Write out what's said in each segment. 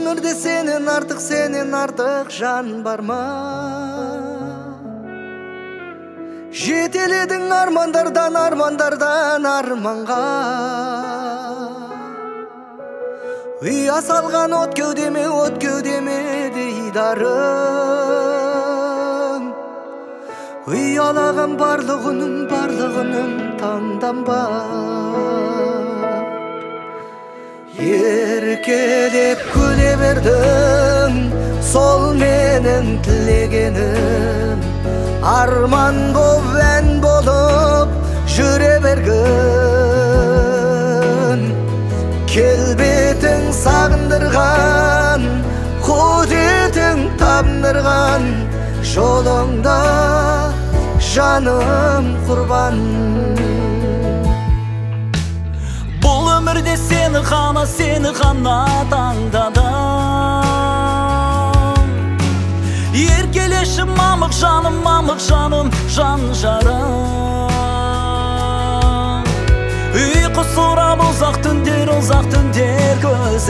өмірде сенен артық жан бар ма? Жетеледің армандардан арманға. Ұя салған от кеудеме дейдарым. Ұялаған барлығының таңданба. Еркелеп күле бердің, сол менің тілегенім. Арман боп, ән болып жүре бергін. Келбетің сағындырған, құдретің табындырған, жолыңда жаным құрбан. Бұл өмірде сені ғана таңдадым. Еркелеші мамық жаным, жан жарым. Ұйқы сұрап ұзақ түндер көз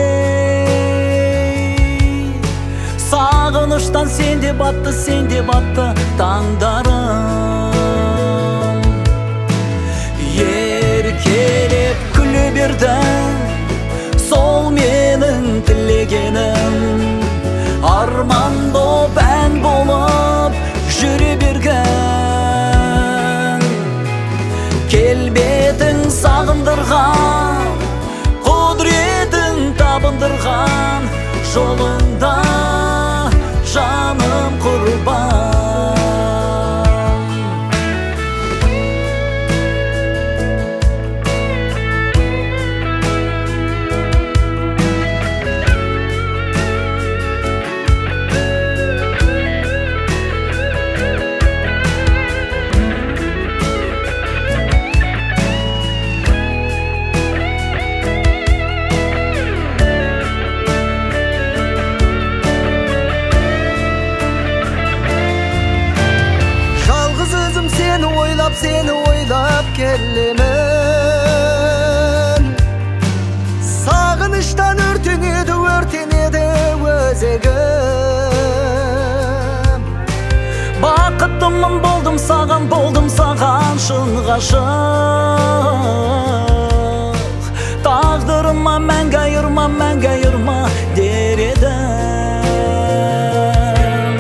ілмей. Сағыныштан сенде батты таңдарым. Еркелеп күле бердің, сол менің тілегенім. Арман боп, ән болып жүре берген. Келбетің сағындырған, құдретің табындырған, жолыңда жаным құрбан. Seni oylap kellemін. Sağınıştan örtünеді өзегім. Бақыттымын болдым саған шын ғашық. Тағдырыма мәңгі айырма дер едім.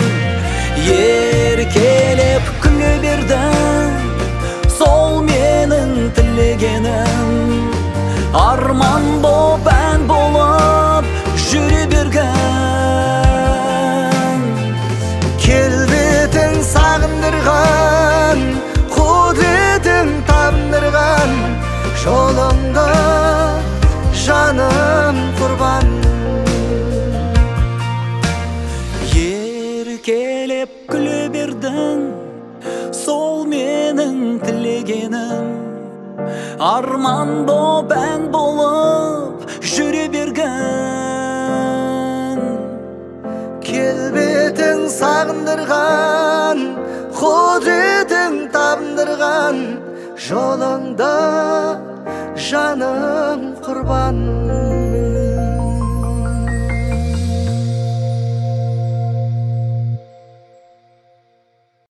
Еркелеп күле бердің, сол менің тілегенім. Арман боп, ән болып жүре берген. Келбетің сағындырған, құдретің табындырған, жолыңда жаным құрбан. Еркелеп күле бердің, сол менің тілегенім. Арман боп, ән болып жүре берген. Келбетің сағындырған, құдретің табындырған, жолыңда жаным құрбан.